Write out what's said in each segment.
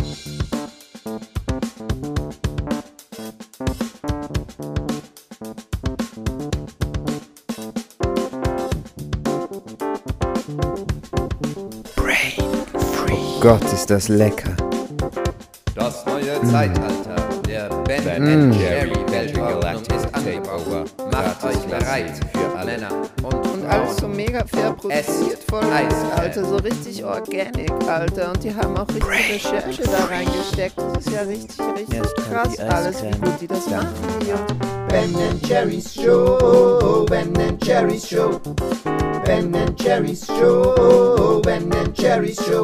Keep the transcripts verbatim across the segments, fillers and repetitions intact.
Gott, ist das lecker. Das neue mm. Zeitalter der Ben Mm. and Jerry Weltordnung ist angebrochen. Macht euch bereit für alle Männer und, und alles so mega fair produziert, voll Eis, Alter, so richtig organic, Alter. Und die haben auch richtig Recherche da reingesteckt. Das ist ja richtig, richtig Jetzt kommt krass die alles, wie Eiscreme. gut die das Ja. machen hier. Ben and Jerry's Show, Ben and Jerry's Show, Ben and Jerry's Show, Ben and Jerry's Show.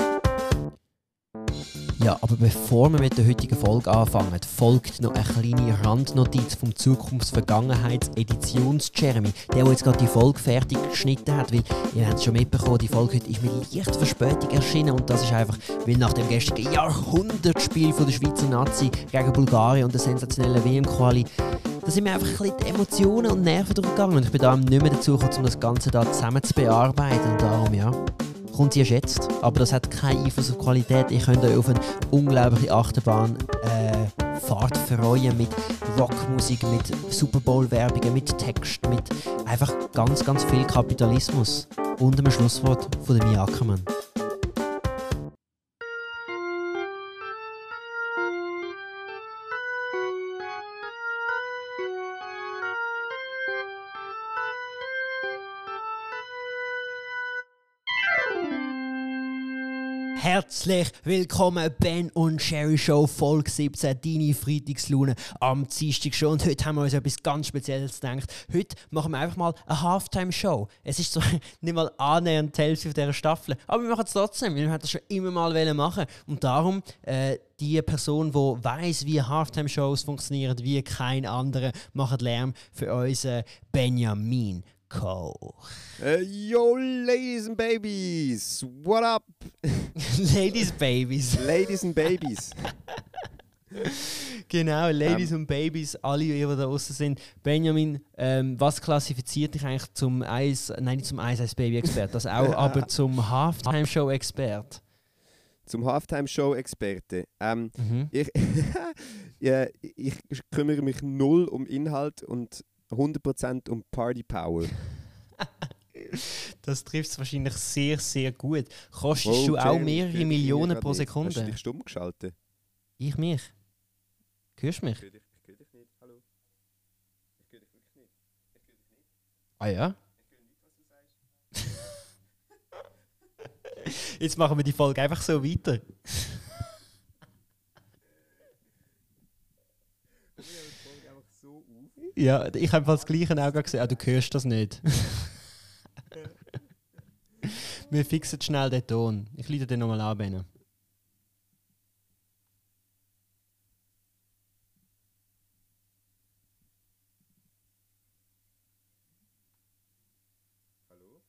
Ja, aber bevor wir mit der heutigen Folge anfangen, folgt noch eine kleine Randnotiz vom Zukunfts-Vergangenheits-Editions-Jeremy, der, der jetzt gerade die Folge fertig geschnitten hat, weil, ihr habt es schon mitbekommen, die Folge heute ist mit leicht Verspätung erschienen und das ist einfach, weil nach dem gestrigen Jahrhundertspiel von der Schweizer Nazi gegen Bulgarien und der sensationellen W M-Quali, da sind mir einfach ein bisschen die Emotionen und Nerven durchgegangen und ich bin da nicht mehr dazu gekommen, um das Ganze da zusammen zu bearbeiten und darum, ja, kommt sie erst jetzt, aber das hat keinen Einfluss auf die Qualität. Ihr könnt euch auf eine unglaubliche Achterbahn äh, Fahrt freuen mit Rockmusik, mit Super Bowl-Werbungen, mit Text, mit einfach ganz, ganz viel Kapitalismus und einem Schlusswort von dem Mia Ackermann. Herzlich willkommen, Ben und Jerry Show, Folge siebzehn, deine Freitagslaune am Dienstag schon. Und heute haben wir uns etwas ganz Spezielles gedacht. Heute machen wir einfach mal eine Halftime-Show. Es ist zwar nicht mal annähernd die Hälfte dieser Staffel, aber wir machen es trotzdem, weil wir das schon immer mal machen. Und darum, äh, die Person, die weiss, wie Halftime-Shows funktionieren, wie kein anderer, macht Lärm für unseren Benjamin Koch. Uh, yo, ladies and babies, what up? Ladies Babies. Ladies and babies. Genau, Ladies Ähm. und Babies, alle, die da draußen sind. Benjamin, ähm, was klassifiziert dich eigentlich zum Eis, nein, nicht zum Eis-Eis-Baby-Expert, das auch, aber zum Halftime-Show-Expert? Zum Halftime-Show-Experte. Ähm, Mhm. ich, ja, ich kümmere mich null um Inhalt und hundert Prozent um Party-Power. Das trifft es wahrscheinlich sehr, sehr gut. Kostest Wow, du auch Jeremy, mehrere ich höre dich Millionen hier pro gerade nicht. Hast du Sekunde? dich stumm geschaltet? Ich mich? Hörst du mich? Ich höre dich, ich höre dich nicht. Hallo? Ich höre dich wirklich nicht. Ich höre dich nicht. Ah ja? Ich höre nicht, was du sagst. Jetzt machen wir die Folge einfach so weiter. Ja, ich habe das Gleiche auch gerade gesehen. Ah, du hörst das nicht. Wir fixen schnell den Ton. Ich leite den nochmal an, Ben. Hallo?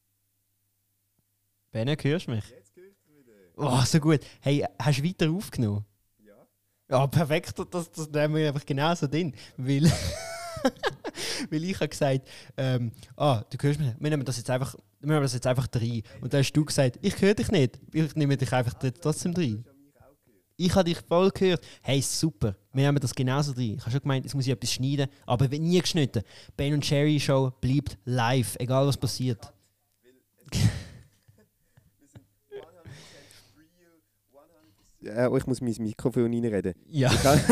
Ben, hörst du mich? Jetzt hörst du wieder. Oh, so gut. Hey, hast du weiter aufgenommen? Ja? Ja, perfekt. Das, das nehmen wir einfach genauso drin. Weil, weil ich habe gesagt, ähm, ah, du hörst mich nicht. Wir nehmen das jetzt einfach, wir nehmen das jetzt einfach rein. Und dann hast du gesagt, ich höre dich nicht. Ich nehme dich einfach trotzdem rein. Ich habe dich voll gehört. Hey, super. Wir nehmen das genauso rein. Ich habe schon gemeint, jetzt muss ich etwas schneiden. Aber wird nie geschnitten. Ben und Jerry Show bleibt live, egal was passiert. Ja, ich muss mein Mikrofon reinreden. Ja.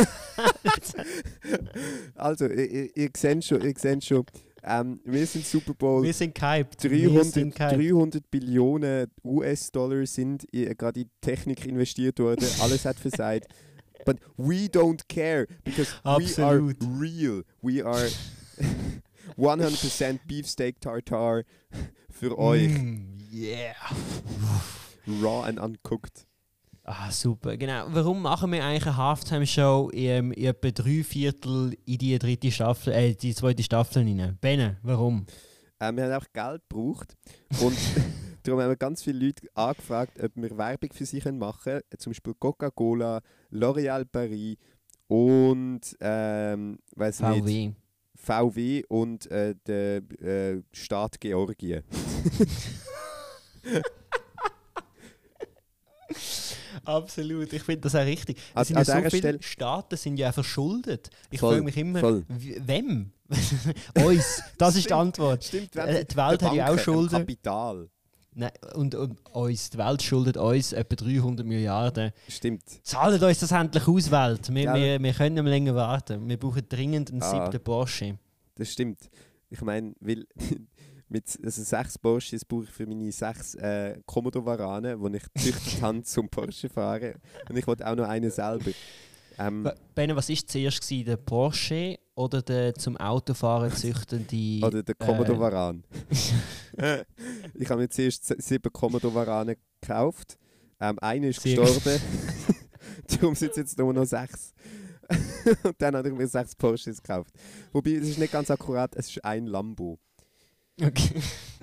Also, ihr, ihr seht schon, ihr seht schon ähm, wir sind Super Bowl. Wir sind gehypt. Wir dreihundert, sind gehypt. dreihundert Billionen U S-Dollar sind in- gerade in Technik investiert worden. Alles hat versagt. But we don't care, because Absolut. we are real. We are hundert Prozent Beefsteak Tartar für euch. Mm, yeah. Raw and uncooked. Ah, super. Genau. Warum machen wir eigentlich eine Halftime-Show in, in etwa drei Viertel in die dritte Staffel, äh, die zweite Staffel rein? Benne, warum? Ähm, wir haben auch Geld gebraucht und darum haben wir ganz viele Leute angefragt, ob wir Werbung für sie machen können. Zum Beispiel Coca-Cola, L'Oréal Paris und ähm, weiss V W. nicht, V W und äh, der äh, Staat Georgien. Absolut, ich finde das auch richtig. An- Es sind an ja so dieser viele Stelle- Staaten sind ja verschuldet. Ich Voll, frage mich immer, voll. w- wem? Uns, das ist die Antwort. Stimmt, Äh, die Welt hat ja auch Schulden. Kapital. Nein, und, und uns, die Welt schuldet uns etwa dreihundert Milliarden. Stimmt. Zahlt uns das endlich aus, Welt. Wir, Gell? wir, wir können nicht mehr länger warten. Wir brauchen dringend einen Ah. siebten Porsche. Das stimmt. Ich meine, weil mit also sechs Porsches brauche ich für meine sechs äh, Commodore Varanen, die ich gezüchtet habe zum Porsche fahren. Und ich wollte auch noch einen selber. Ähm, Bene, was war zuerst? Gewesen, der Porsche oder der zum Autofahren züchtende... oder der Commodore Varan. Ich habe mir zuerst s- sieben Commodore Varanen gekauft. Ähm, einer ist Sehr- gestorben. Darum sind es jetzt nur noch sechs. Und dann habe ich mir sechs Porsches gekauft. Wobei, das ist nicht ganz akkurat, es ist ein Lambo. Okay.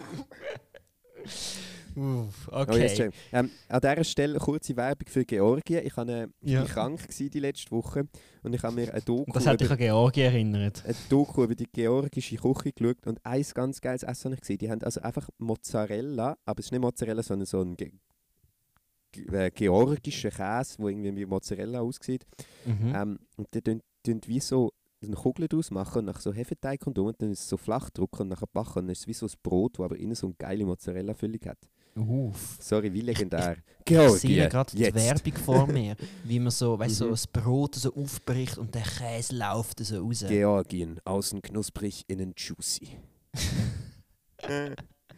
Uff, Oh, yes, okay. Jay. ähm, an dieser Stelle kurze Werbung für Georgien. Ich, habe, ich Ja. war krank gewesen die letzte Woche und ich habe mir eine Doku, Das hat dich über, an Georgien erinnert. eine Doku über die georgische Küche geschaut und ein ganz geiles Essen habe ich gesehen. Die haben also einfach Mozzarella, aber es ist nicht Mozzarella, sondern so ein ge ge äh, georgischer Käse, der irgendwie wie Mozzarella aussieht. Mhm. Ähm, und die tun, tun wie so eine Kugel daraus machen und nach so Hefeteig und und dann ist es so flach drücken und nachher backen. Und dann ist es wie so ein Brot, das aber innen so eine geile Mozzarella-Füllung hat. Uff. Sorry, wie legendär. Ich sehe Georgien, gerade die jetzt. Werbung vor mir, wie man so, weißt, so Mhm. das Brot so aufbricht und der Käse läuft so raus. Georgien, außen knusprig, innen juicy. Der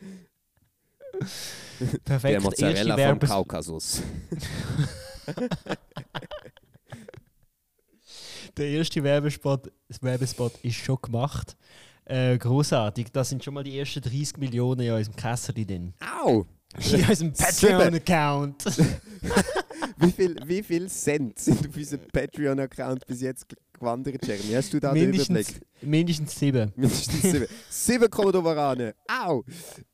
Perfekt, der erste Mozzarella vom Werbes Kaukasus. der erste Werbespot, Werbespot ist schon gemacht. Äh, großartig, da sind schon mal die ersten dreißig Millionen in unserem Kessel drin. Au! In unserem Patreon-Account. Wie viel, wie viel Cent sind auf unserem Patreon-Account bis jetzt gewandert, Jeremy? Hast du da den mindestens, Überblick? mindestens sieben. Mindestens sieben. Sieben Commodore Varanen. Au!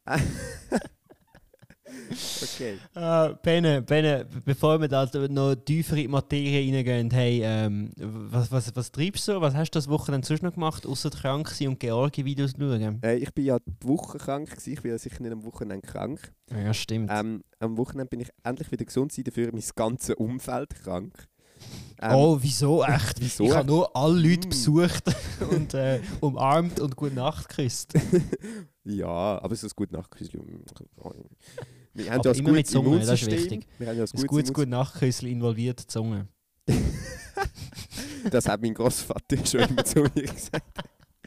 Okay. Uh, Bene, Bene, bevor wir da noch tiefer in die Materie reingehen, hey, ähm, was, was, was treibst du? Was hast du das Wochenende sonst noch gemacht, außer krank sein und Georgi-Videos schauen? Äh, ich bin ja die Woche krank gewesen. Ich bin ja sicher nicht am Wochenende krank. Ja, stimmt. Ähm, am Wochenende bin ich endlich wieder gesund gewesen, dafür mein ganzes Umfeld krank. Ähm, oh, wieso echt? wieso Ich habe echt? nur alle Leute Mm. besucht und äh, umarmt und gute Nacht geküsst. Ja, aber so ein gutes Nachtküsschen. Wir haben Aber ja ein immer mit gutes Zunge, das ist Immunsystem. wichtig. Wir haben ja ein Ein gutes gutes Immunsystem. gute Nachtküssel involviert die Zunge. Das hat mein Großvater schon immer zu mir gesagt.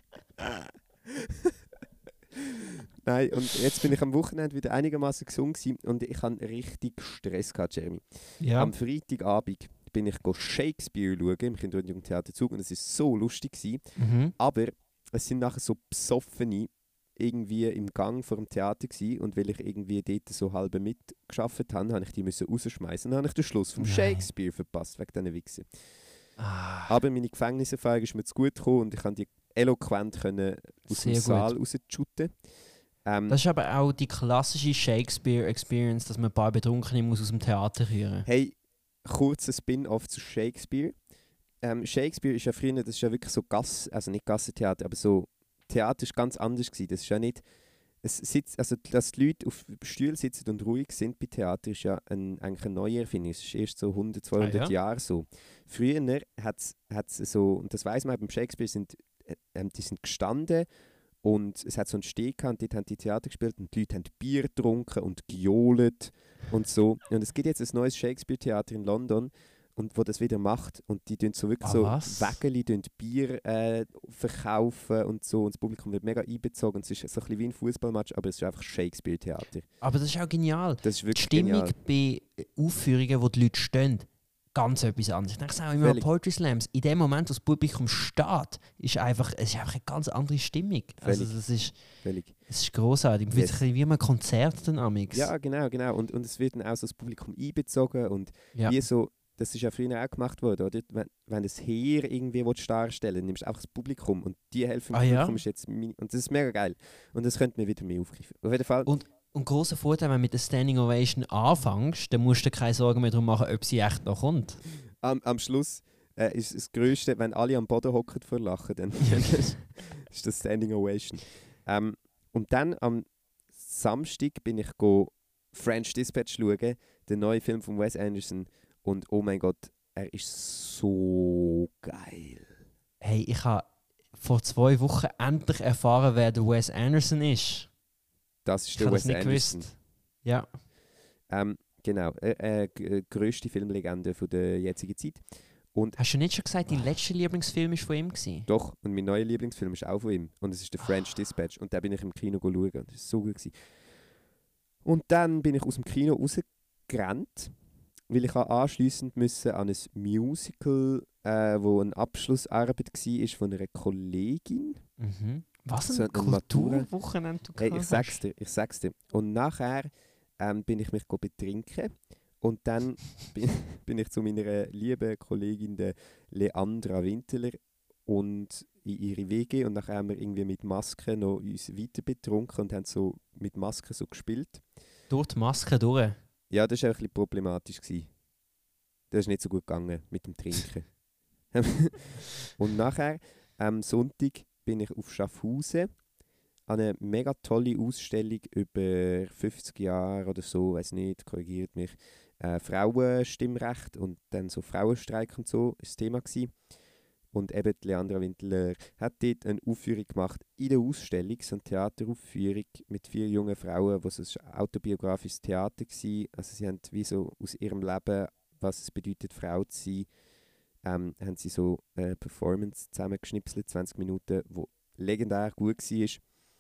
Nein, und jetzt bin ich am Wochenende wieder einigermaßen gesund gewesen und ich hatte richtig Stress gehabt, Jeremy. Ja. Am Freitagabend bin ich go Shakespeare schauen im Kinder- und Jugendtheaterzug und es war so lustig gewesen. Mhm. Aber es sind nachher so Besoffene irgendwie im Gang vor dem Theater gewesen, und weil ich irgendwie dort so halb mitgearbeitet habe, habe ich die müssen rausschmeißen. Dann habe ich den Schluss vom Nein. Shakespeare verpasst, wegen diesen Wichsen. Ah, Aber meine Gefängniserfahrung ist mir zu gut gekommen und ich konnte die eloquent können aus Sehr dem gut. Saal rausschuten. Ähm, das ist aber auch die klassische Shakespeare-Experience, dass man ein paar Betrunkene muss aus dem Theater hören. hey, kurzer Spin-off zu Shakespeare. Ähm, Shakespeare ist ja früher, das ist ja wirklich so Gass, also nicht Gassentheater, aber so Theater ist ganz anders gewesen. Das ist ja nicht, es sitzt, also dass die Leute auf Stühlen sitzen und ruhig sind bei Theater ist ja ein, eigentlich eine neue Erfindung. Es ist erst so hundert, zweihundert Ah, ja? Jahre so. Früher hat es so, und das weiß man beim Shakespeare, sind, äh, ähm, die sind gestanden und es hat so einen Steg gehabt, und dort haben die Theater gespielt und die Leute haben Bier getrunken und gejohlt und so. Und es gibt jetzt ein neues Shakespeare-Theater in London, und wo das wieder macht, und die tun so wirklich Ah, so was? Wägeli tun Bier äh, verkaufen und so, und das Publikum wird mega einbezogen und es ist so ein bisschen wie ein Fußballmatch, aber es ist einfach Shakespeare-Theater. Aber das ist auch genial. Das ist Die wirklich Stimmung genial. bei Aufführungen, wo die Leute stehen, ganz etwas anderes. Ich denke es auch immer an Völlig. Poetry Slams. In dem Moment, wo das Publikum steht, ist einfach, es ist einfach eine ganz andere Stimmung. Also Völlig. das ist, Völlig. das ist grossartig. Man fühlt sich Yes. ein bisschen wie ein Konzert dann amix. Ja, genau, genau. Und, und es wird dann auch so das Publikum einbezogen und Ja. wie so, das ist ja früher auch gemacht worden, oder? Wenn, wenn das Heer irgendwie willst darstellen willst, nimmst du einfach das Publikum und die Hälfte vom Ah, ja? Publikum ist jetzt meine, und das ist mega geil. Und das könnte man wieder mehr aufgreifen. Auf jeden Fall, Und Und grosser Vorteil, wenn du mit der Standing Ovation anfängst, dann musst du dir keine Sorgen mehr darum machen, ob sie echt noch kommt. am, am Schluss äh, ist das Größte, wenn alle am Boden hocken vor Lachen, dann ist das Standing Ovation. Ähm, und dann am Samstag bin ich go French Dispatch schauen, den neuen Film von Wes Anderson, Und oh mein Gott, er ist so geil. Hey, ich habe vor zwei Wochen endlich erfahren, wer der Wes Anderson ist. Das ist Ich der habe Wes das nicht Anderson. gewusst. Ja. Ähm, genau, äh, äh, g- grösste Filmlegende von der jetzigen Zeit. Und Hast du nicht schon gesagt, dein letzter Lieblingsfilm war von ihm? Gewesen? doch, und mein neuer Lieblingsfilm ist auch von ihm. Und es ist der French Dispatch. Und den bin ich im Kino schauen. Und das war so gut. Gewesen. Und dann bin ich aus dem Kino rausgerannt, weil ich anschliessend müssen an ein Musical, äh, wo eine Abschlussarbeit war von einer Kollegin. Mhm. Was So ein eine Matura. Kulturwochenende du Hey, ich gehabt sag's hast. dir, ich sag's dir. Und nachher ähm, bin ich mich go betrinken. Und dann bin, bin ich zu meiner lieben Kollegin, der Leandra Winteler, und in ihre W G. Und nachher haben wir irgendwie mit Maske noch uns weiter betrunken und haben so mit Maske so gespielt. Durch die Maske durch. Ja, das war auch ein bisschen problematisch. Gewesen. Das ist nicht so gut gegangen mit dem Trinken. Und nachher, am Sonntag, bin ich auf Schaffhausen an eine mega tolle Ausstellung über fünfzig Jahre oder so, weiß nicht, korrigiert mich, äh, Frauenstimmrecht und dann so Frauenstreik und so, ist das Thema gewesen. Und eben die Leandra Windler hat dort eine Aufführung gemacht in der Ausstellung, so eine Theateraufführung mit vier jungen Frauen, wo es ein autobiografisches Theater war. Also sie haben wie so aus ihrem Leben, was es bedeutet, Frau zu sein, ähm, haben sie so eine Performance zusammengeschnipselt, zwanzig Minuten, wo legendär gut war.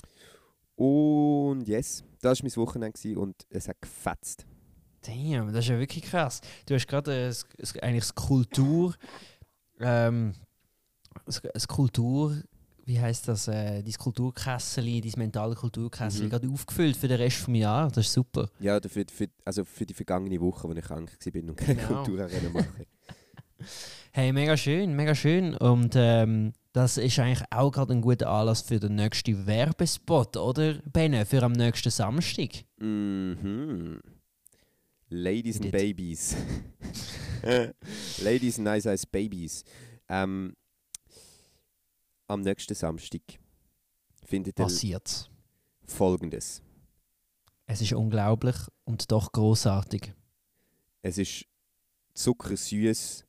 Und yes, das war mein Wochenende gewesen und es hat gefetzt. Damn, das ist ja wirklich krass. Du hast gerade äh, s- s- eigentlich das Kultur, ähm, das, das Kultur, wie heisst das, äh, dein Kulturkessel, dein mentale Kulturkessel Mhm. gerade aufgefüllt für den Rest des Jahres. Das ist super. Ja, für, für, also für die vergangene Woche, wo ich krank war und keine Genau. Kulturarena mache. Hey, mega schön, mega schön. Und ähm, das ist eigentlich auch gerade ein guter Anlass für den nächsten Werbespot, oder, Benne, für am nächsten Samstag? Mhm. Ladies and Did. Babies. Ladies and Nice Eyes Babies. Ähm, am nächsten Samstag findet ihr Passiert's. Folgendes. Es ist unglaublich und doch großartig. Es ist zuckersüß,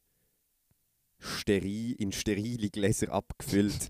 steril, in sterile Gläser abgefüllt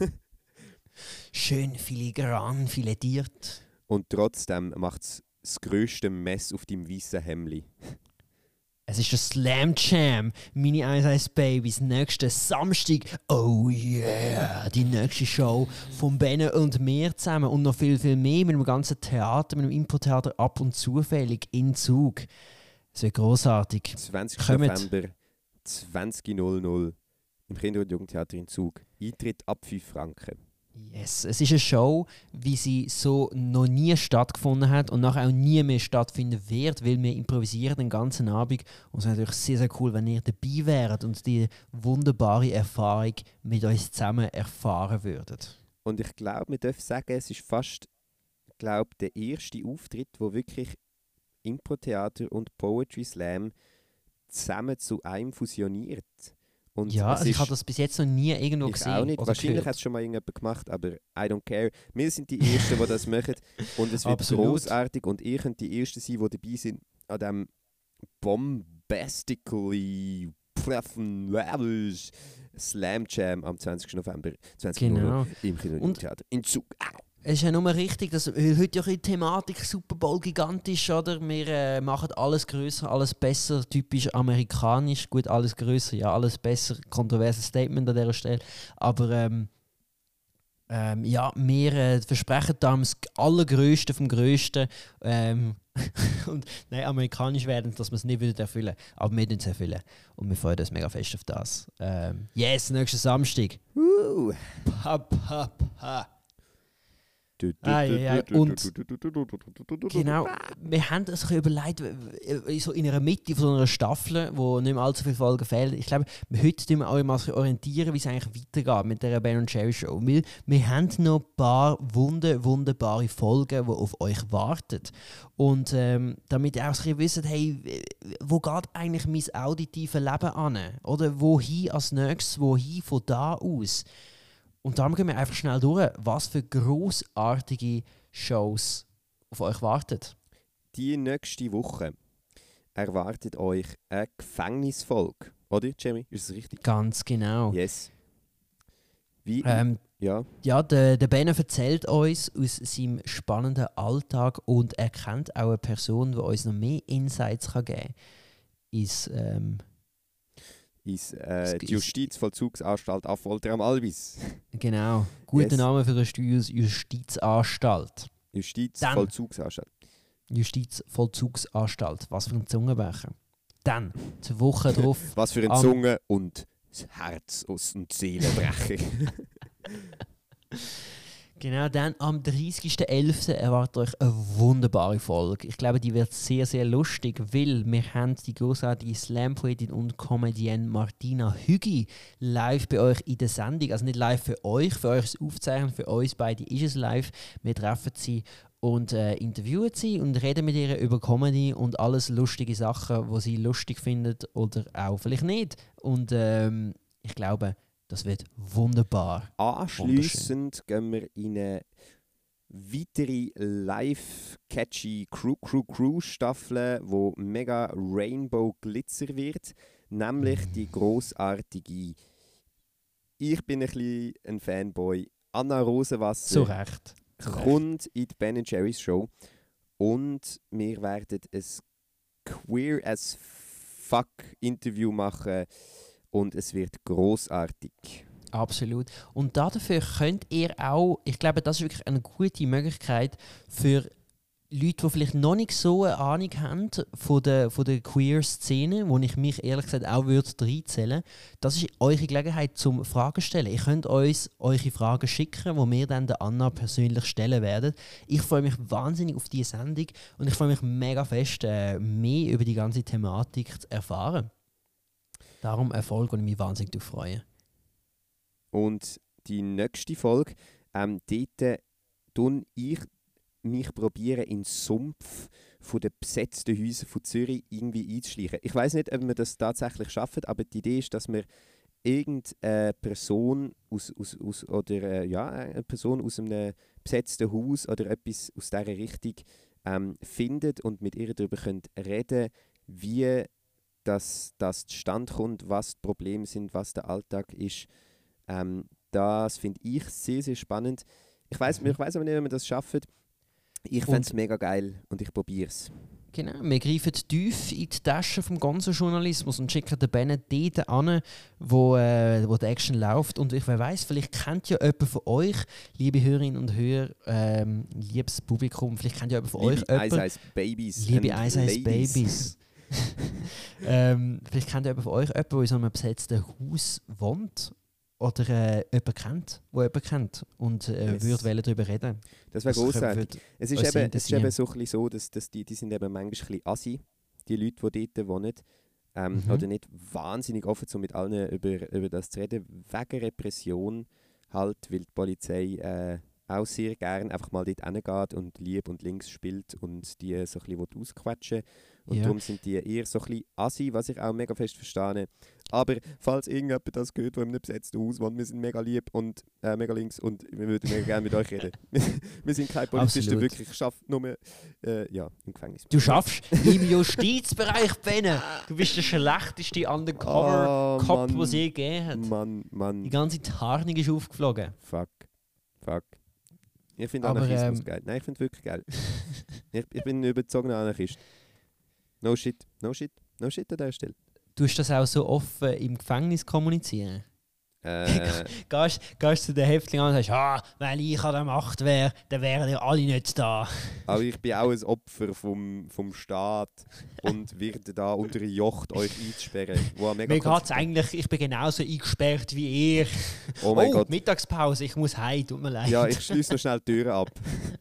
Schön filigran, filetiert. und trotzdem macht es das grösste Mess auf deinem weißen Hemli. Es ist der Slam Jam, meine Ice Ice Babies, nächsten Samstag. Oh yeah! Die nächste Show von Benne und mir zusammen und noch viel, viel mehr mit dem ganzen Theater, mit dem Impro-Theater ab und zufällig in Zug. Es wird großartig. zwanzigsten Kommt. November, zwanzig Uhr im Kinder- und Jugendtheater in Zug. Eintritt ab fünf Franken. Yes, es ist eine Show, wie sie so noch nie stattgefunden hat und nachher auch nie mehr stattfinden wird, weil wir improvisieren den ganzen Abend. Und es wäre natürlich sehr, sehr cool, wenn ihr dabei wäret und die wunderbare Erfahrung mit uns zusammen erfahren würdet. Und ich glaube, wir dürfen sagen, es ist fast glaub, der erste Auftritt, wo wirklich Impro-Theater und Poetry Slam zusammen zu einem fusioniert. Und Ja, es also ich ist- habe das bis jetzt noch nie irgendwo ich gesehen. auch nicht. oder Wahrscheinlich gehört. hat es schon mal irgendjemand gemacht, aber I don't care. Wir sind die Ersten, die das machen. Und es wird Absolut. großartig. Und ihr könnt die Ersten sein, die dabei sind an diesem bombastically Slam Jam am zwanzigsten November zwanzig Uhr Genau. im Kino- und Und- Theater in Zug. Au. Es ist ja nur richtig, dass weil heute ja die Thematik Super Bowl gigantisch, oder? Wir äh, machen alles größer, alles besser, typisch amerikanisch. Gut, alles größer, ja, alles besser. Kontroverses Statement an dieser Stelle. Aber ähm, ähm, ja, wir äh, versprechen da das Allergrößte vom Größten. Ähm, und nein, amerikanisch werden, dass wir es nicht wieder erfüllen. Aber wir es erfüllen. Und wir freuen uns mega fest auf das. Ähm, yes, nächsten Samstag. Uh. Pa, pa, pa. Du, du, Ei, du, ei, ei. du, Und- du, du, du, du, du, du, du, du, du. Genau, wir haben uns ein bisschen überlegt, w- w- so in einer Mitte von so einer Staffel, wo nicht mehr allzu viele Folgen fehlen. Ich glaube, heute tun wir euch mal ein bisschen orientieren, wie es eigentlich weitergeht mit der Ben und Jerry Show. Weil wir haben noch ein paar wunder, wunderbare Folgen, die auf euch warten. Und ähm, damit ihr auch ein bisschen wisst, hey, w- wo geht eigentlich mein auditives Leben an? Oder wohin als nächstes, wohin von da aus? Und darum gehen wir einfach schnell durch, was für grossartige Shows auf euch warten. Die nächste Woche erwartet euch eine Gefängnisfolge. Oder, Jamie? Ist das richtig? Ganz genau. Yes. Wie? Ähm, ja. ja, der, der Bene erzählt uns aus seinem spannenden Alltag und er kennt auch eine Person, die uns noch mehr Insights kann geben kann. Ist, ähm, Ist äh, ist- die Justizvollzugsanstalt Affolter am Albis. genau, guter Yes. Name für eine Justiz- Justizanstalt. Justizvollzugsanstalt. Justizvollzugsanstalt. Was für ein Zungenbrecher. Dann, die Woche drauf. Was für eine Am- Zunge und das Herz aus und Seelenbrecher. Genau, dann am dreißigsten elften erwartet euch eine wunderbare Folge. Ich glaube, die wird sehr, sehr lustig, weil wir haben die großartige Slam-Poetin und Comedienne Martina Hügi live bei euch in der Sendung. Also nicht live für euch, für euch ist es Aufzeichnen, für uns beide ist es live. Wir treffen sie und äh, interviewen sie und reden mit ihr über Comedy und alles lustige Sachen, die sie lustig findet oder auch vielleicht nicht. Und ähm, ich glaube, das wird wunderbar. Anschliessend gehen wir in eine weitere live-catchy Crew-Crew-Crew-Staffel, wo mega Rainbow-Glitzer wird. Nämlich die grossartige, ich bin ein bisschen ein Fanboy, Anna Rosenwasser. Zu Recht. Kommt in die Ben and Jerry's Show und wir werden ein queer as fuck Interview machen und es wird grossartig. Absolut. Und dafür könnt ihr auch, ich glaube, das ist wirklich eine gute Möglichkeit für Leute, die vielleicht noch nicht so eine Ahnung haben von der, von der Queer-Szene, wo ich mich ehrlich gesagt auch würde reinzählen. Das ist eure Gelegenheit zum Fragen stellen. Ihr könnt uns eure Fragen schicken, die wir dann der Anna persönlich stellen werden. Ich freue mich wahnsinnig auf diese Sendung und ich freue mich mega fest, äh, mehr über die ganze Thematik zu erfahren. Darum eine Folge, und ich mich wahnsinnig darauf freue. Und die nächste Folge, ähm, dort tun ich mich probieren, in den Sumpf von den besetzten Häusern von Zürich irgendwie einzuschleichen. Ich weiß nicht, ob wir das tatsächlich schaffen, aber die Idee ist, dass wir irgendeine Person aus, aus, aus, oder, äh, ja, eine Person aus einem besetzten Haus oder etwas aus dieser Richtung ähm, findet und mit ihr darüber könnt reden, wie das, das zustande kommt, was die Probleme sind, was der Alltag ist. Ähm, das finde ich sehr, sehr spannend. Ich weiß ich weiss aber nicht, ob wir das schaffen. Ich fände es mega geil und ich probiere es. Genau, wir greifen tief in die Tasche vom ganzen Journalismus und schicken den Bennett dort an, wo, äh, wo die Action läuft. Und ich, wer weiss, vielleicht kennt ja jemand von euch, liebe Hörerinnen und Hörer, ähm, liebes Publikum, vielleicht kennt ja jemand von Liebe euch jemand, Eis Eis Babies. liebe and Eis Eis Ladies. Babys. ähm, vielleicht kennt ja jemand von euch jemand, der in so einem besetzten Haus wohnt oder äh, jemanden kennt, der jemanden kennt und äh, Yes. würde wollen darüber reden. Das wäre Das großartig. würde Es ist, uns eben, es ist interessieren. eben so, ein bisschen so, dass, dass die, die sind eben manchmal ein bisschen assi, die Leute, die dort wohnen. Ähm, Mhm. Oder nicht wahnsinnig offen, so mit allen über, über das zu reden, wegen Repression halt, weil die Polizei äh, auch sehr gerne einfach mal dort hingeht und lieb und links spielt und die so ein bisschen ausquetschen will. Und Ja. darum sind die eher so ein bisschen assi, was ich auch mega fest verstehe. Aber falls irgendjemand das gehört, der in einem besetzten Haus wohnt, wir sind mega lieb und äh, mega links und wir würden mega gerne mit euch reden. Wir sind keine Polizisten, Absolut. wirklich. Ich arbeite nur mehr, äh, ja, im Gefängnis. Du schaffst im Justizbereich, Benne. Du bist der schlechteste Undercover-Cop, Oh, Mann. den es je gegeben hat. Mann, Mann, Die ganze Tarnung ist aufgeflogen. fuck, fuck. Ich finde Aber, Anarchismus ähm, geil. Nein, ich finde wirklich geil. ich, ich bin ein überzogener Anarchist. No shit, no shit, no shit an der Stelle. Du hast das auch so offen im Gefängnis kommunizieren. Äh, Gehst, gehst zu den Häftlingen an und sagst, ah, wenn ich an der Macht wäre, dann wären ja alle nicht da. aber ich bin auch ein Opfer vom, vom Staat und werde da unter ein Jocht euch einzusperren. Wo mega Mir geht's eigentlich, ich bin genauso eingesperrt wie ihr. Oh mein oh, Gott. Mittagspause, ich muss heim, tut mir leid. Ja, ich schließe noch schnell die Türen ab.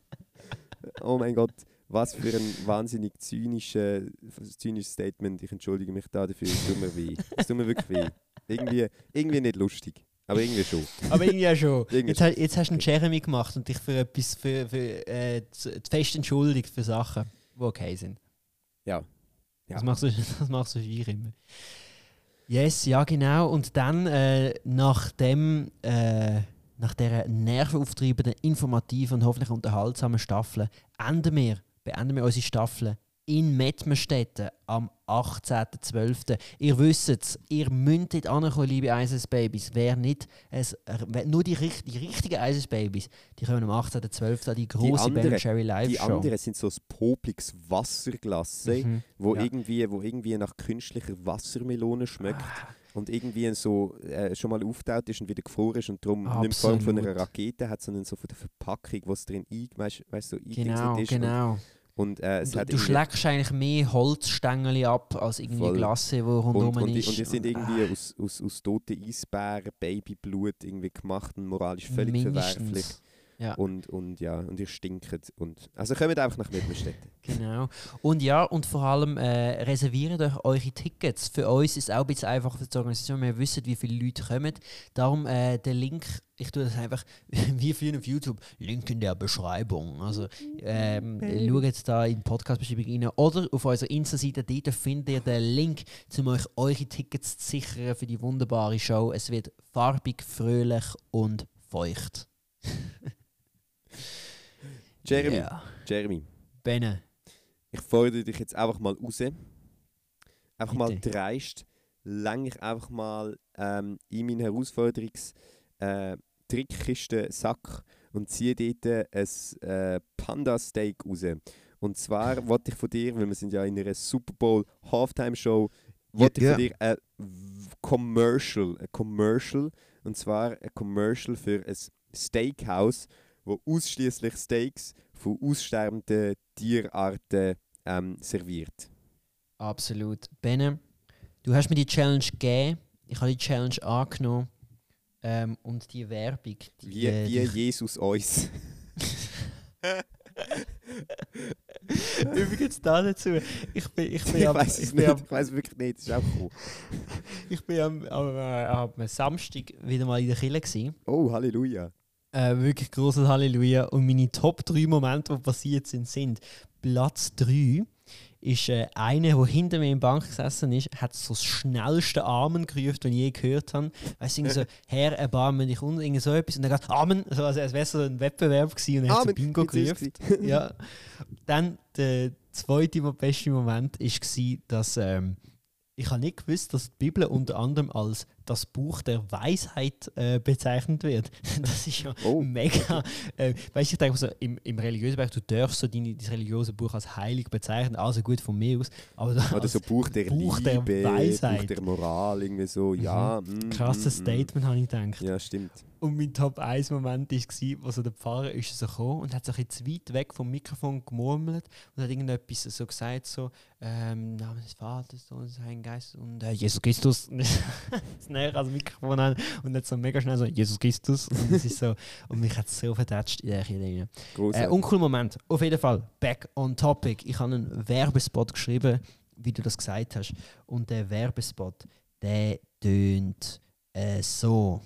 Oh mein Gott, was für ein wahnsinnig zynische, zynisches Statement. Ich entschuldige mich da dafür, es tut mir weh. Es tut mir wirklich weh. Irgendwie, irgendwie nicht lustig, aber irgendwie schon. Aber irgendwie ja schon. Irgendwie Jetzt, ha- jetzt hast du einen Jeremy gemacht und dich für etwas für, für, äh, zu- fest entschuldigt für Sachen, die okay sind. Ja. Ja. Das machst du, das machst du für immer. Yes, ja genau. Und dann äh, nach dem, äh, nach dieser nervenauftriebenden, informativen und hoffentlich unterhaltsamen Staffel enden wir, beenden wir unsere Staffel in Mettmerstetten am achtzehnten zwölften Ihr wisst es, ihr müsst dort ankommen, liebe Isis Babys. Wer nicht, es, wer, nur die, die richtigen Isis Babys, die kommen am achtzehnten zwölften an die grosse Ben Cherry Live Die Show. anderen sind so ein popliges Wasserglasse, Mhm. wo, Ja. irgendwie, wo irgendwie nach künstlicher Wassermelone schmeckt. Und irgendwie so äh, schon mal aufgetaucht ist und wieder gefroren ist und darum nicht in Form von einer Absolut. Rakete hat, sondern so von der Verpackung, was drin eingemacht weißt, so Genau, ist. genau. Und, und, äh, es Du, hat du irgendwie- schlägst eigentlich mehr Holzstängel ab, als irgendwie Voll. Glasse, die und, rundherum und, die, ist. und die sind irgendwie aus, aus, aus toten Eisbären, Babyblut irgendwie gemacht und moralisch völlig Mindestens. verwerflich. Ja. Und, und ja, und ihr stinkt. Und, also kommt einfach nach Mettmerstetten. Genau. Und ja, und vor allem äh, reserviert euch eure Tickets. Für uns ist es auch ein bisschen einfacher für die Organisation. Wir wissen, wie viele Leute kommen. Darum äh, der Link, ich tue das einfach wie für auf YouTube, Link in der Beschreibung. Also ähm, schaut jetzt da in die Podcast-Beschreibung rein. Oder auf unserer Insta-Seite, dort findet ihr den Link, um euch eure Tickets zu sichern für die wunderbare Show. Es wird farbig, fröhlich und feucht. Jeremy, Ja. Jeremy, Benne. ich fordere dich jetzt einfach mal raus. Einfach mal Bitte. dreist. Läng ich einfach mal ähm, in meinen Herausforderungs äh, Trickkisten-Sack und ziehe dort ein äh, Panda-Steak raus. Und zwar wollte ich von dir, weil wir sind ja in einer Super Bowl Halftime-Show, wollte ich Ja. von dir ein V- Commercial, ein Commercial, und zwar ein Commercial für ein Steakhouse, wo ausschließlich Steaks von aussterbenden Tierarten ähm, serviert. Absolut. Benne, du hast mir die Challenge gegeben. Ich habe die Challenge angenommen. Ähm, und die Werbung. Die, Wie, äh, wie die- Jesus uns. Übrigens da dazu. Ich bin, ich bin, Ich am, weiß es ich bin, nicht, am, ich weiß wirklich nicht, das ist auch cool. ich bin am, am, äh, am Samstag wieder mal in der Kirche gewesen. Oh, Halleluja. Äh, wirklich grosses Halleluja. Und meine Top drei Momente, die passiert sind, sind Platz drei ist äh, einer, der hinter mir im Bank gesessen ist, hat so das schnellste Amen gerufen, das ich je gehört habe. Weißt du, irgendwie so, Herr, erbarme dich und irgendwie so etwas. Und dann geht Amen, so, also, als wäre es so ein Wettbewerb gewesen und er hat so Amen, Bingo jetzt ist gerufen. Ja. Dann der zweite, der beste Moment war, dass ähm, ich habe nicht gewusst, dass die Bibel unter anderem als das Buch der Weisheit äh, bezeichnet wird. Das ist ja Oh. mega. Äh, weißt du, ich denke so, im, im religiösen Bereich, du darfst so dein, dein religiöse Buch als heilig bezeichnen, also gut von mir aus. Aber da Oder als so Buch der Buch der Liebe, Weisheit. Buch der Moral, irgendwie so, ja. mm, krasses mm, mm. Statement, habe ich gedacht. Ja, stimmt. Und mein Top eins Moment war, wo so der Pfarrer ist so gekommen und hat so ein bisschen zu weit weg vom Mikrofon gemurmelt und hat irgendetwas so gesagt, so, ähm, Namen des Vaters, Sohnes, Heiligen Geistes und äh, Jesus Christus. Das näher als Mikrofon an und dann so mega schnell so, Jesus Christus. Und, das ist so, und mich hat es so verdatscht in der Kirche. Äh, Großartig. uncooler Moment. Auf jeden Fall, back on topic. Ich habe einen Werbespot geschrieben, wie du das gesagt hast. Und der Werbespot, der tönt äh, so.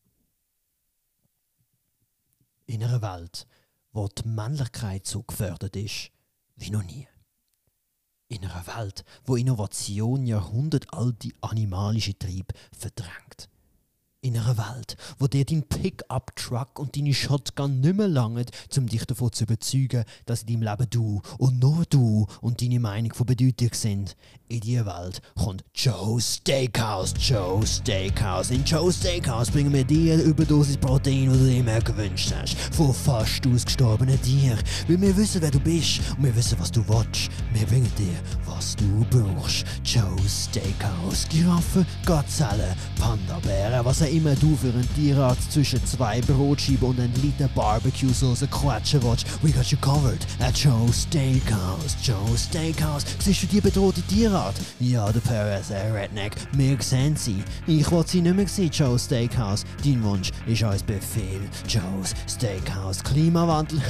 In einer Welt, wo die Männlichkeit so gefördert ist wie noch nie. In einer Welt, wo Innovation jahrhundertalte animalische Trieb verdrängt. In einer Welt, wo dir dein Pick-up-Truck und deine Shotgun nicht mehr langen, um dich davon zu überzeugen, dass in deinem Leben du und nur du und deine Meinung von Bedeutung sind. In diese Welt kommt Joe's Steakhouse. Joe's Steakhouse. In Joe's Steakhouse bringen wir dir eine Überdosis Protein, die du dir immer gewünscht hast. Von fast ausgestorbenen Tieren. Weil wir wissen, wer du bist und wir wissen, was du willst. Wir bringen dir, was du brauchst. Joe's Steakhouse. Giraffe, Gazelle, Panda-Bären, was auch immer du für einen Tierart zwischen zwei Brotscheiben und einem Liter Barbecue-Sauce quatschen willst. We got you covered at Joe's Steakhouse. Joe's Steakhouse. Siehst du die bedrohte Tierart? Ja, der Perez, ein Redneck. Wir sehen sie. Ich will sie nicht mehr sehen, Joe's Steakhouse. Dein Wunsch ist unser Befehl. Joe's Steakhouse. Klimawandel.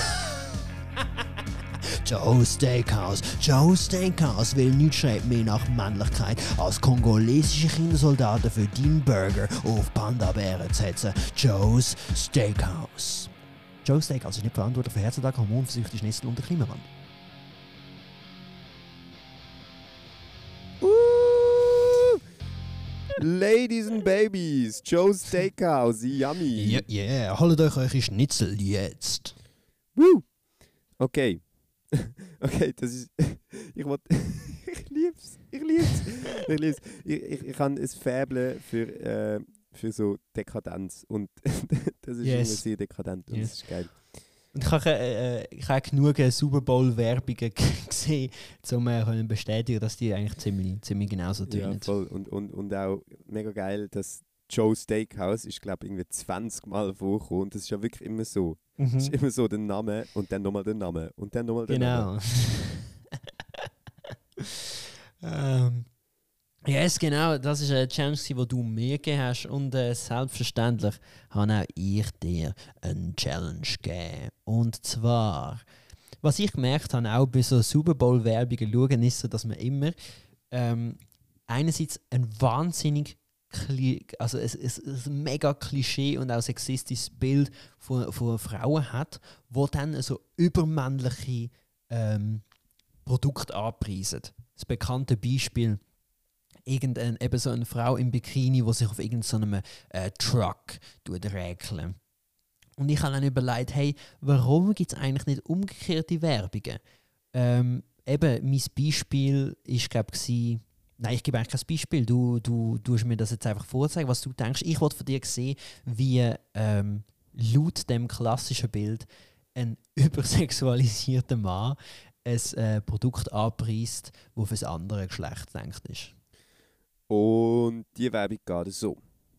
Joe's Steakhouse. Joe's Steakhouse will nichts schreit mehr nach Männlichkeit als kongolesische Kindersoldaten für deinen Burger auf Panda-Bären zu setzen. Joe's Steakhouse. Joe's Steakhouse ist nicht verantwortlich für Herzinfarkt, hormonversüchte Schnitzel und den Klimawandel. Uh, Ladies and Babies, Joe's Steakhouse, yummy. Ja, yeah, holt euch eure Schnitzel jetzt. Woo. Okay, Okay, das ist. Ich wollt, ich lieb's. Ich lieb's. Ich lieb's. Ich, ich, ich habe ein Faible für, äh, für so Dekadenz. Und das ist Yes. immer sehr dekadent. Und Yes. das ist geil. Und ich habe, äh, ich habe genug Super Bowl-Werbungen gesehen, um äh, können bestätigen, dass die eigentlich ziemlich, ziemlich genauso Ja, tönen. voll. Und, und, und auch mega geil, dass Joe Steakhouse ist, glaube ich, irgendwie zwanzig Mal vorgekommen. Und das ist ja wirklich immer so. Es ist Mhm. immer so der Name und dann nochmal der Name und dann nochmal der Name. Genau. ähm, yes, genau. Das ist eine Challenge, die du mir gegeben hast. Und äh, selbstverständlich habe auch ich dir eine Challenge gegeben. Und zwar, was ich gemerkt habe, auch bei so Super Bowl-Werbungen schauen, ist so, dass man immer ähm, einerseits ein wahnsinnig Kli- also es ist ein mega Klischee und auch sexistisches Bild von, von Frauen hat, wo dann so übermännliche ähm, Produkte anpreisen. Das bekannte Beispiel, irgendein, eben so eine Frau im Bikini, die sich auf irgendeinem äh, Truck räkelt. Und ich habe dann überlegt, hey, warum gibt es eigentlich nicht umgekehrte Werbungen? Ähm, eben, mein Beispiel ist, glaube ich, nein, ich gebe eigentlich kein Beispiel. Du, du, du hast mir das jetzt einfach vorzeigen, was du denkst. Ich wollte von dir sehen, wie ähm, laut dem klassischen Bild ein übersexualisierter Mann ein äh, Produkt anpreist, das für das andere Geschlecht gedacht ist. Und die Werbung geht so.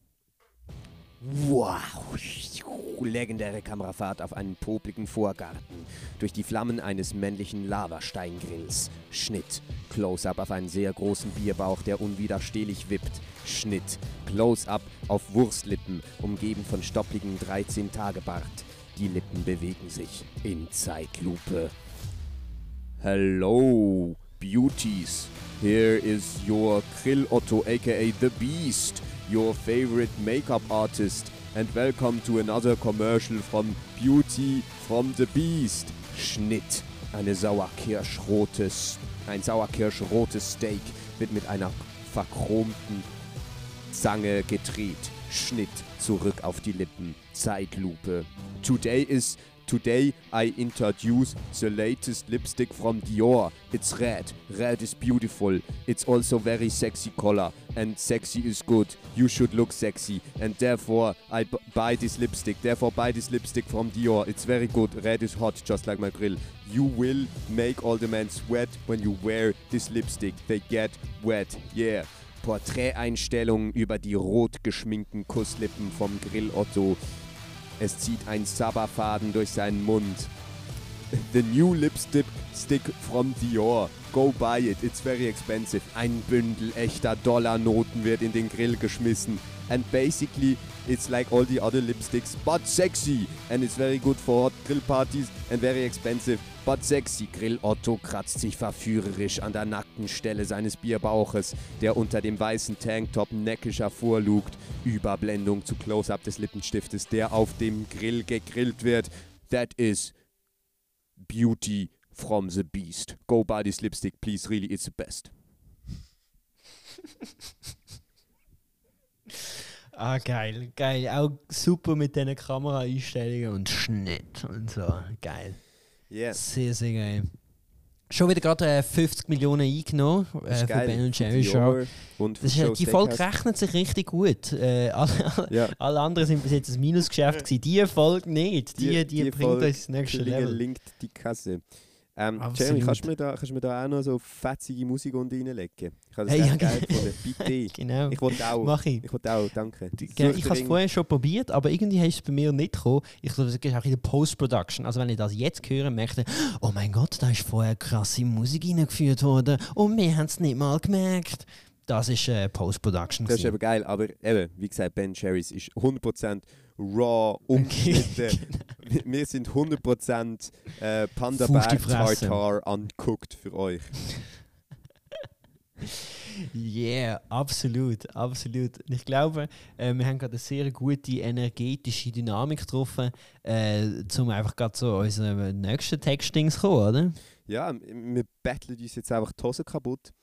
Wow, legendäre Kamerafahrt auf einen popligen Vorgarten, durch die Flammen eines männlichen Lavasteingrills. Schnitt, Close-up auf einen sehr großen Bierbauch, der unwiderstehlich wippt. Schnitt, Close-up auf Wurstlippen, umgeben von stoppligem dreizehn-Tage-Bart. Die Lippen bewegen sich in Zeitlupe. Hello, Beauties. Here is your Krill Otto aka The Beast, your favorite makeup artist, and welcome to another commercial from Beauty from the Beast. Schnitt. Eine sauerkirschrotes, ein sauerkirschrotes Steak wird mit einer verchromten Zange gedreht. Schnitt. Zurück auf die Lippen. Zeitlupe. Today is Today I introduce the latest lipstick from Dior. It's red. Red is beautiful. It's also very sexy color. And sexy is good. You should look sexy. And therefore I b- buy this lipstick. Therefore buy this lipstick from Dior. It's very good. Red is hot, just like my grill. You will make all the men sweat when you wear this lipstick. They get wet. Yeah. Porträteinstellungen über die rot geschminkten Kusslippen vom Grill Otto. Es zieht ein Sabberfaden durch seinen Mund. The new lipstick stick from Dior. Go buy it, it's very expensive. Ein Bündel echter Dollarnoten wird in den Grill geschmissen. And basically, it's like all the other lipsticks, but sexy. And it's very good for hot grill parties and very expensive, but sexy. Grill Otto kratzt sich verführerisch an der nackten Stelle seines Bierbauches, der unter dem weißen Tanktop neckisch hervorlugt. Überblendung zu Close-up des Lippenstiftes, der auf dem Grill gegrillt wird. That is Beauty from the Beast. Go buy this lipstick, please. Really, it's the best. Ah, geil, geil. Auch super mit diesen Kameraeinstellungen und Schnitt und so. Geil. Yes. Sehr, sehr geil. Schon wieder gerade äh, fünfzig Millionen eingenommen äh, Das ist für geil. Ben und Für Jerry Show. Dior und für Das ist, äh, Joe die Folge Steakhouse. rechnet sich richtig gut. Äh, alle, Ja. alle anderen sind bis jetzt ein Minusgeschäft gewesen. Die Folge nicht. Die, die, bringt Folge uns ins nächste Klinge Level. linkt die Kasse. Ähm, Absolut. Jeremy, kannst du mir, da, kannst du mir da auch noch so fetzige Musik unten reinlegen? Ich habe das Hey, echt ja, geil genau. gefunden. Bitte. Genau. Ich wollte auch. Mach ich. Ich wollte auch, danke. Genau, Such ich dir habe es irgend- vorher schon probiert, aber irgendwie ist es bei mir nicht gekommen. Ich glaube, das ist auch in der Post-Production. Also wenn ich das jetzt höre, merke ich, oh mein Gott, da ist vorher krasse Musik reingeführt worden und wir haben es nicht mal gemerkt. Das ist äh, Post-Production. Das ist gewesen. eben geil, aber eben, wie gesagt, Ben Cherries ist hundert Prozent raw, umgeschnitten. Wir- Wir sind hundert Prozent äh, Panda Fuß die Bad Fresse. Tartar uncooked für euch. Yeah, absolut, absolut. Und ich glaube, äh, wir haben gerade eine sehr gute energetische Dynamik getroffen, äh, um einfach gerade zu unserem nächsten Textdings zu kommen, oder? Ja, m- wir battlen uns jetzt einfach die Hose kaputt.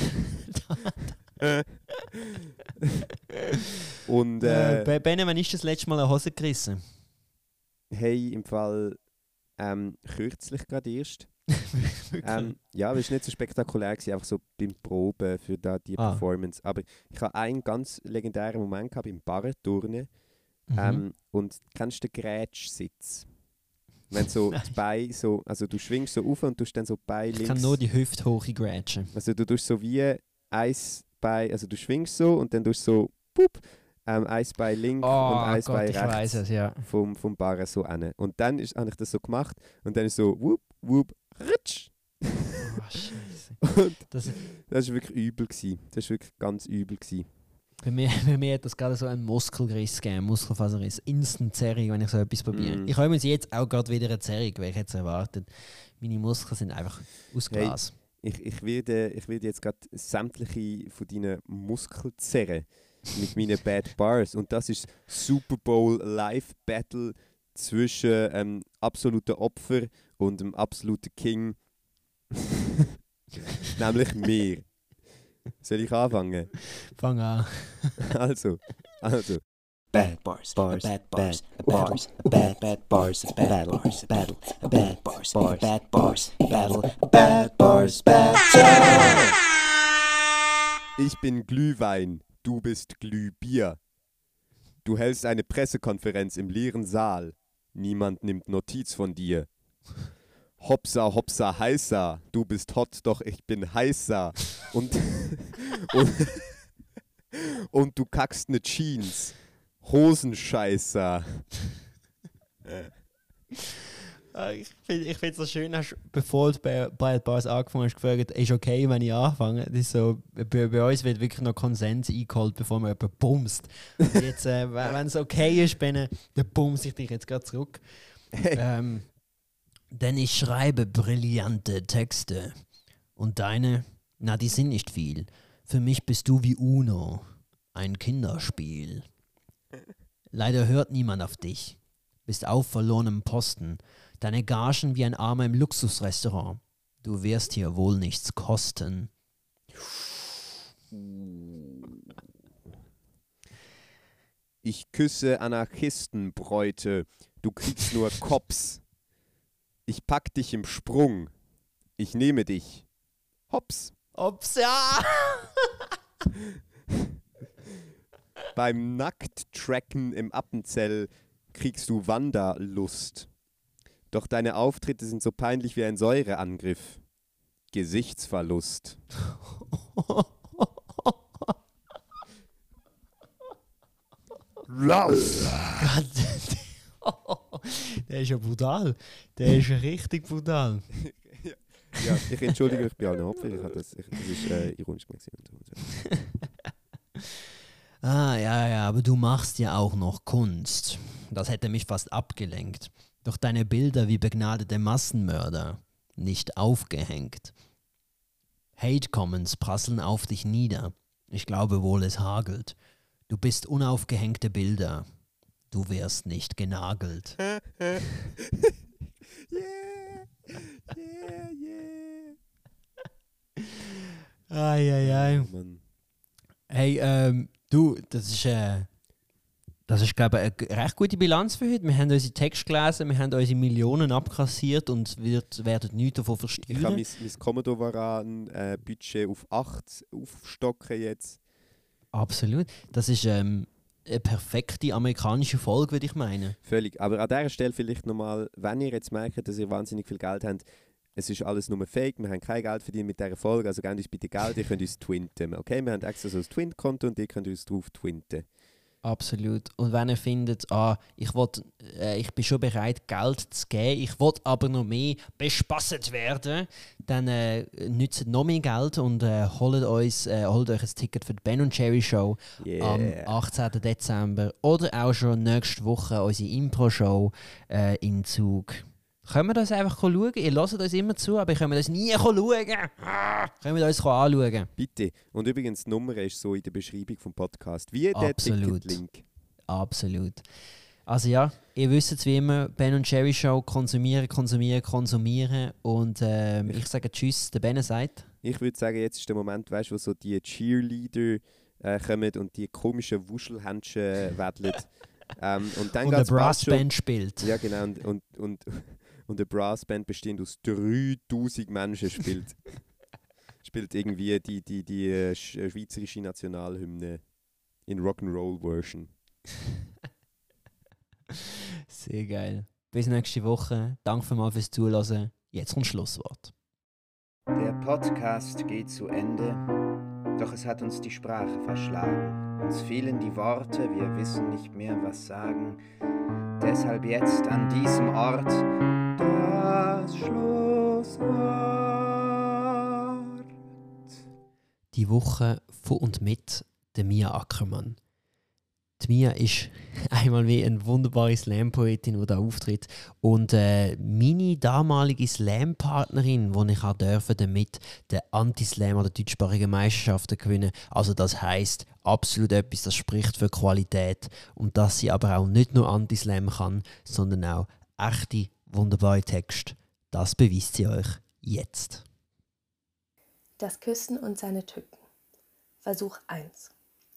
Und Äh, äh, Be- Benne, wann ist das letzte Mal eine Hose gerissen? hey, im Fall ähm, kürzlich gerade erst. ähm, ja, aber es war nicht so spektakulär, gewesen, einfach so beim Proben für da die Ah. Performance. Aber ich habe einen ganz legendären Moment gehabt beim Barrenturnen. Mhm. Ähm, und kennst du den Grätschsitz? Wenn so die Beine so, also du schwingst so auf und tust dann so die Beine ich links. kann nur die hüfthohe Grätsche. Also du tust so wie eins Bein, also du schwingst so und dann tust so pup, ähm, eins Bein links Oh und eins Gott, Bein ich weiß rechts es, ja. vom, vom Barren so hin. Und dann habe ich das so gemacht und dann ist so wup, wup, ritsch. Oh, Scheiße. Und Das, das war wirklich übel. Gewesen. Das war wirklich ganz übel. Gewesen. bei, mir, bei mir hat das gerade so einen Muskelriss gegeben, Muskelfaserriss. Instant Zerrung, wenn ich so etwas probiere. Mm. Ich habe mir jetzt auch gerade wieder eine Zerrung, weil ich jetzt erwartet. Meine Muskeln sind einfach aus Hey. Glas. Ich, ich, werde, ich werde jetzt gerade sämtliche von deinen Muskeln zerren mit meinen Bad Bars. Und das ist Super Bowl Live Battle zwischen ähm, absoluten Opfer und dem absoluten King. Nämlich mir. Soll ich anfangen? Fang an. Also, also. Bad bars, bars, bad bars, bars, bad bad bars, bad bars, battle, bad bars, bad bars, battle, bad bars, battle. Ich bin Glühwein, du bist Glühbier. Du hältst eine Pressekonferenz im leeren Saal. Niemand nimmt Notiz von dir. Hopsa, hopsa, heißer. Du bist hot, doch ich bin heißer. Und, und, und du kackst ne Jeans. Hosenscheißer. Ich finde ich es so schön, hast, bevor du bei Bad Bars angefangen hast, gefragt, ist okay, wenn ich anfange. Das ist so, bei, bei uns wird wirklich noch Konsens eingeholt, bevor man jemanden bumst. Und jetzt, äh, wenn es okay ist, Ben, dann bumse ich dich jetzt gerade zurück. Ähm, denn ich schreibe brillante Texte. Und deine, na, die sind nicht viel. Für mich bist du wie Uno, ein Kinderspiel. Leider hört niemand auf dich. Bist auf verlorenem Posten. Deine Gagen wie ein Armer im Luxusrestaurant. Du wirst hier wohl nichts kosten. Ich küsse Anarchistenbräute. Du kriegst nur Kops. Ich pack dich im Sprung. Ich nehme dich. Hops. Ups, ja! Beim Nackttracken im Appenzell kriegst du Wanderlust. Doch deine Auftritte sind so peinlich wie ein Säureangriff. Gesichtsverlust. Raus! Gott, der ist ja brutal. Der ist ja richtig brutal. Ja, ich entschuldige mich bei allen Opfern. Ich habe das, ich, das ist äh, ironisch gewesen. Ah, ja, ja, aber du machst ja auch noch Kunst. Das hätte mich fast abgelenkt. Doch deine Bilder wie begnadete Massenmörder, nicht aufgehängt. Hate-Comments prasseln auf dich nieder. Ich glaube wohl, es hagelt. Du bist unaufgehängte Bilder. Du wirst nicht genagelt. Yeah, yeah, yeah. Eieiei. Oh, Mann. Hey, ähm, du, das ist, äh, das ist, glaube ich, eine recht gute Bilanz für heute. Wir haben unsere Texte gelesen, wir haben unsere Millionen abkassiert und wir werden nichts davon Ich kann versteuern. mein, mein Commodore-Budget äh, auf acht aufstocken jetzt. Absolut. Das ist ähm, eine perfekte amerikanische Folge, würde ich meinen. Völlig. Aber an dieser Stelle vielleicht nochmal, wenn ihr jetzt merkt, dass ihr wahnsinnig viel Geld habt, es ist alles nur Fake, wir haben kein Geld verdient mit dieser Folge, also gebt uns bitte Geld, ihr könnt uns twinten. Okay, wir haben extra so ein Twint-Konto und ihr könnt uns drauf twinten. Absolut. Und wenn ihr findet, ah, ich, wollt, äh, ich bin schon bereit, Geld zu geben, ich will aber noch mehr bespasset werden, dann äh, nützt noch mehr Geld und äh, holt, uns, äh, holt euch ein Ticket für die Ben und Jerry Show Yeah. am achtzehnten Dezember oder auch schon nächste Woche unsere Impro-Show äh, in Zug. Können wir das einfach schauen? Ihr hört uns immer zu, aber ihr könnt das nie schauen. Ah, können wir uns anschauen? Bitte. Und übrigens, die Nummer ist so in der Beschreibung vom Podcast. Wie der Absolut. Ticket-Link. Absolut. Also ja, ihr wisst es wie immer, Ben und Jerry Show, konsumieren, konsumieren, konsumieren. Und ähm, ich sage Tschüss, der Ben sagt. Ich würde sagen, jetzt ist der Moment, weißt du, wo so die Cheerleader äh, kommen und die komischen Wuschelhändchen wedeln. ähm, und dann Und eine geht's bald schon- Brassband spielt. Ja, genau. Und, und, und, und eine Brassband bestehend aus dreitausend Menschen spielt, spielt irgendwie die, die, die äh, schweizerische Nationalhymne in Rock'n'Roll-Version. Sehr geil. Bis nächste Woche. Danke mal fürs Zuhören. Jetzt kommt Schlusswort. Der Podcast geht zu Ende, doch es hat uns die Sprache verschlagen. Uns fehlen die Worte, wir wissen nicht mehr, was sagen. Deshalb jetzt an diesem Ort das Schlusswort. Die Woche von und mit der Mia Ackermann. Die Mia ist einmal mehr eine wunderbare Slam-Poetin, die da auftritt. Und äh, meine damalige Slam-Partnerin, die ich auch dürfen, damit den Anti-Slam oder deutschsprachigen Meisterschaften gewinnen. Also das heisst absolut etwas, das spricht für Qualität. Und dass sie aber auch nicht nur Anti-Slam kann, sondern auch echte, wunderbare Texte. Das beweist sie euch jetzt. Das Küssen und seine Tücken. Versuch eins.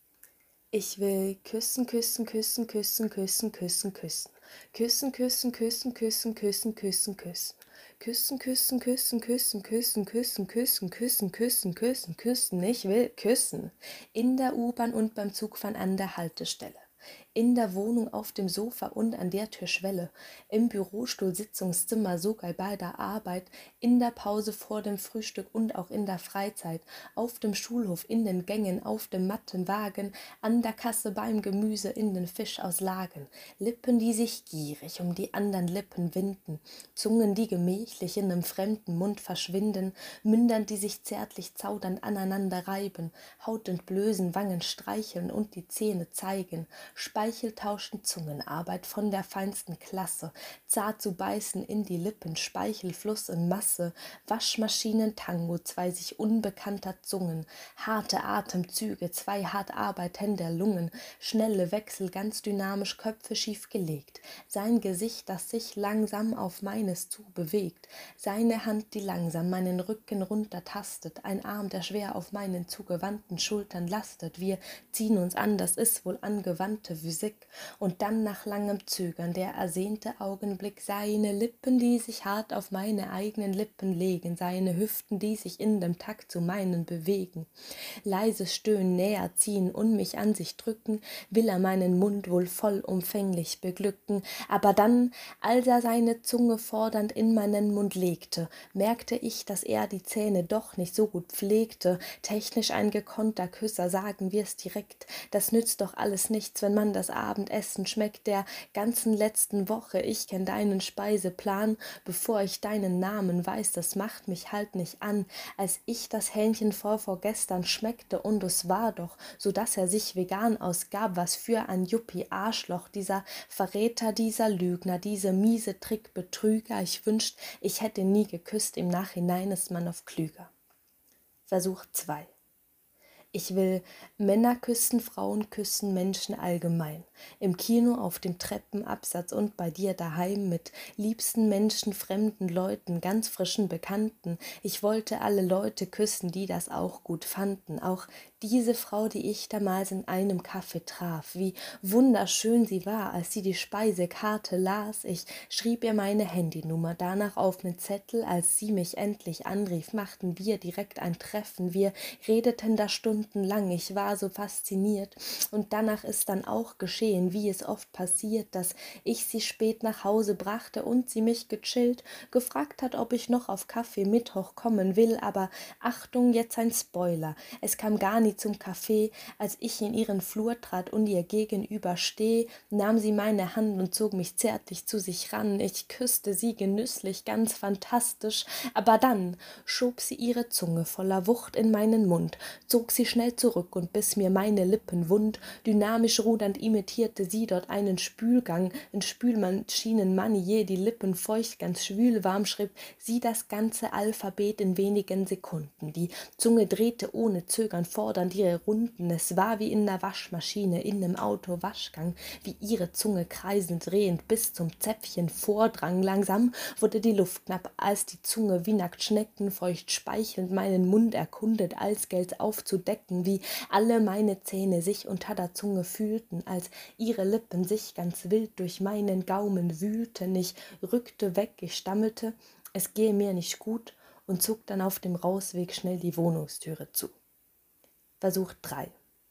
Ich will küssen, küssen, küssen, küssen, küssen, küssen, küssen. Küssen, küssen, küssen, küssen, küssen, küssen, küssen. Küssen, küssen, küssen, küssen, küssen, küssen, küssen, küssen, küssen, küssen, küssen. Ich will küssen. In der U-Bahn und beim Zugfahren an der Haltestelle. In der Wohnung, auf dem Sofa und an der Türschwelle, im Bürostuhl, Sitzungszimmer, sogar bei der Arbeit, in der Pause vor dem Frühstück und auch in der Freizeit, auf dem Schulhof, in den Gängen, auf dem Mattenwagen, an der Kasse beim Gemüse, in den Fischauslagen, Lippen, die sich gierig um die anderen Lippen winden, Zungen, die gemächlich in einem fremden Mund verschwinden, Mündern, die sich zärtlich zaudernd aneinander reiben, Haut entblößen, Wangen streicheln und die Zähne zeigen, Speichel tauschen Zungenarbeit von der feinsten Klasse, zart zu beißen in die Lippen, Speichelfluss in Masse, Waschmaschinen, Tango, zwei sich unbekannter Zungen, harte Atemzüge, zwei hart arbeitender Lungen, schnelle Wechsel, ganz dynamisch, Köpfe schief gelegt, sein Gesicht, das sich langsam auf meines zu bewegt, seine Hand, die langsam meinen Rücken runtertastet, ein Arm, der schwer auf meinen zugewandten Schultern lastet, wir ziehen uns an, das ist wohl angewandte Physik, und dann nach langem Zögern der ersehnte Augenblick, seine Lippen, die sich hart auf meine eigenen Lippen legen, seine Hüften, die sich in dem Takt zu meinen bewegen, leises Stöhnen, näher ziehen und mich an sich drücken, will er meinen Mund wohl vollumfänglich beglücken, aber dann, als er seine Zunge fordernd in meinen Mund legte, merkte ich, dass er die Zähne doch nicht so gut pflegte, technisch ein gekonnter Küsser, sagen wir's direkt, das nützt doch alles nichts, wenn man das Abendessen schmeckt der ganzen letzten Woche, ich kenn deinen Speiseplan, bevor ich deinen Namen weiß, das macht mich halt nicht an, als ich das Hähnchen vor vorgestern schmeckte und es war doch, so dass er sich vegan ausgab, was für ein Yuppie-Arschloch, dieser Verräter, dieser Lügner, diese miese Trickbetrüger, ich wünscht, ich hätte nie geküsst, im Nachhinein ist man oft klüger. Versuch zwei. Ich will Männer küssen, Frauen küssen, Menschen allgemein. Im Kino, auf dem Treppenabsatz und bei dir daheim mit liebsten Menschen, fremden Leuten, ganz frischen Bekannten. Ich wollte alle Leute küssen, die das auch gut fanden. Auch diese Frau, die ich damals in einem Café traf. Wie wunderschön sie war, als sie die Speisekarte las. Ich schrieb ihr meine Handynummer danach auf einen Zettel. Als sie mich endlich anrief, machten wir direkt ein Treffen. Wir redeten da stundenlang. Ich war so fasziniert. Und danach ist dann auch geschehen, wie es oft passiert, dass ich sie spät nach Hause brachte und sie mich gechillt gefragt hat, ob ich noch auf Kaffee mit hochkommen will. Aber Achtung, jetzt ein Spoiler. Es kam gar nicht zum Café. Als ich in ihren Flur trat und ihr gegenüber steh, nahm sie meine Hand und zog mich zärtlich zu sich ran. Ich küsste sie genüsslich, ganz fantastisch, aber dann schob sie ihre Zunge voller Wucht in meinen Mund, zog sie schnell zurück und biss mir meine Lippen wund. Dynamisch rudernd imitierte sie dort einen Spülgang, in Spülmaschinenmanier, die Lippen feucht, ganz schwül warm, schrieb sie das ganze Alphabet in wenigen Sekunden. Die Zunge drehte ohne Zögern, forderte fordernd ihre Runden, es war wie in der Waschmaschine, in nem Auto-Waschgang, wie ihre Zunge kreisend drehend bis zum Zäpfchen vordrang. Langsam wurde die Luft knapp, als die Zunge wie nackt Schnecken feucht speichelnd meinen Mund erkundet, als gält's aufzudecken, wie alle meine Zähne sich unter der Zunge fühlten, als ihre Lippen sich ganz wild durch meinen Gaumen wühlten. Ich rückte weg, ich stammelte, es gehe mir nicht gut und zog dann auf dem Rausweg schnell die Wohnungstüre zu. Versuch drei.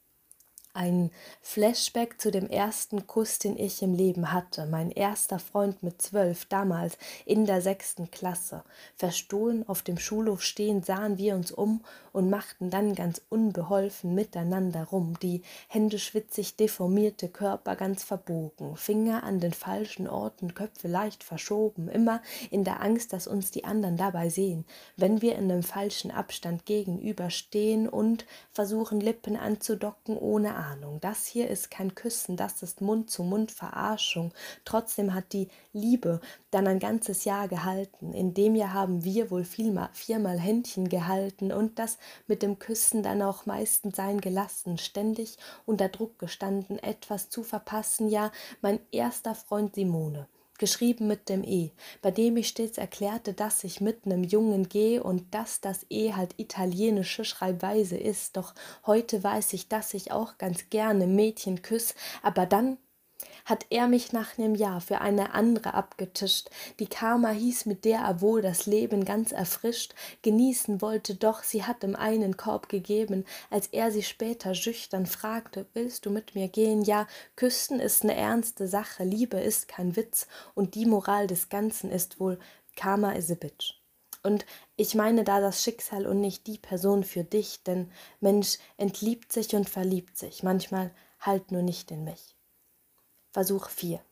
Ein Flashback zu dem ersten Kuss, den ich im Leben hatte. Mein erster Freund mit zwölf, damals in der sechsten Klasse. Verstohlen auf dem Schulhof stehend sahen wir uns um und machten dann ganz unbeholfen miteinander rum. Die Hände schwitzig, deformierte Körper ganz verbogen. Finger an den falschen Orten, Köpfe leicht verschoben. Immer in der Angst, dass uns die anderen dabei sehen. Wenn wir in einem falschen Abstand gegenüberstehen und versuchen, Lippen anzudocken ohne Ahnung. Das hier ist kein Küssen, das ist Mund-zu-Mund-Verarschung. Trotzdem hat die Liebe dann ein ganzes Jahr gehalten. In dem Jahr haben wir wohl vielmal, viermal Händchen gehalten und das mit dem Küssen dann auch meistens sein gelassen. Ständig unter Druck gestanden, etwas zu verpassen. Ja, mein erster Freund Simone, geschrieben mit dem E, bei dem ich stets erklärte, dass ich mit nem Jungen gehe und dass das E halt italienische Schreibweise ist. Doch heute weiß ich, dass ich auch ganz gerne Mädchen küss, aber dann hat er mich nach nem Jahr für eine andere abgetischt. Die Karma hieß, mit der er wohl das Leben ganz erfrischt genießen wollte, doch sie hat ihm einen Korb gegeben, als er sie später schüchtern fragte, willst du mit mir gehen? Ja, küssen ist ne ernste Sache, Liebe ist kein Witz und die Moral des Ganzen ist wohl, Karma is a bitch. Und ich meine da das Schicksal und nicht die Person für dich, denn Mensch entliebt sich und verliebt sich, manchmal halt nur nicht in mich. Versuch vier.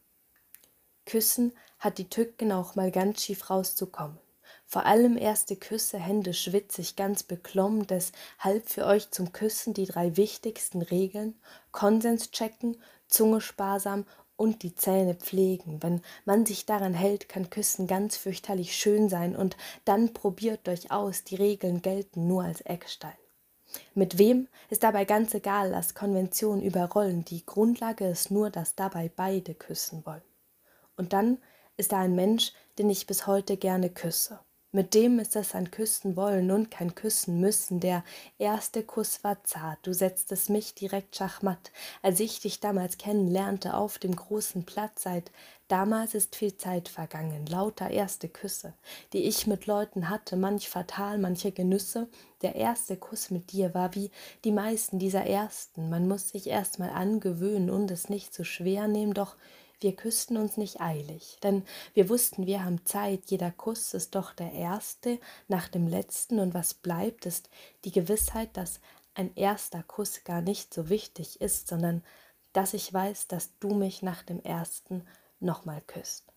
Küssen hat die Tücken auch mal ganz schief rauszukommen. Vor allem erste Küsse, Hände schwitzig, ganz beklommen, deshalb für euch zum Küssen die drei wichtigsten Regeln: Konsens checken, Zunge sparsam und die Zähne pflegen. Wenn man sich daran hält, kann Küssen ganz fürchterlich schön sein und dann probiert euch aus, die Regeln gelten nur als Eckstein. Mit wem ist dabei ganz egal, lass Konventionen überrollen, die Grundlage ist nur, dass dabei beide küssen wollen. Und dann ist da ein Mensch, den ich bis heute gerne küsse. Mit dem ist es ein Küssen wollen und kein Küssen müssen. Der erste Kuss war zart, du setztest mich direkt schachmatt, als ich dich damals kennenlernte auf dem großen Platz. Seit damals ist viel Zeit vergangen, lauter erste Küsse, die ich mit Leuten hatte, manch fatal, manche Genüsse. Der erste Kuss mit dir war wie die meisten dieser ersten. Man muss sich erst mal angewöhnen und es nicht zu schwer nehmen, doch wir küssten uns nicht eilig, denn wir wussten, wir haben Zeit. Jeder Kuss ist doch der erste nach dem letzten und was bleibt, ist die Gewissheit, dass ein erster Kuss gar nicht so wichtig ist, sondern dass ich weiß, dass du mich nach dem ersten nochmal küsst.